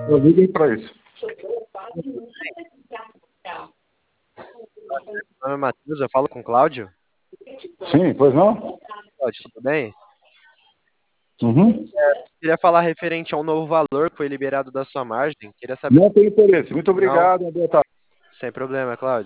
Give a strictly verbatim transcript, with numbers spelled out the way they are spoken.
Eu liguei para isso. Meu nome é Matheus, eu falo com o Cláudio. Sim, pois não? Cláudio, tudo bem? Uhum. Queria falar referente a um novo valor que foi liberado da sua margem. Queria saber. Não tem interesse. Muito Não, obrigado. Boa tarde. sem problema, Cláudio.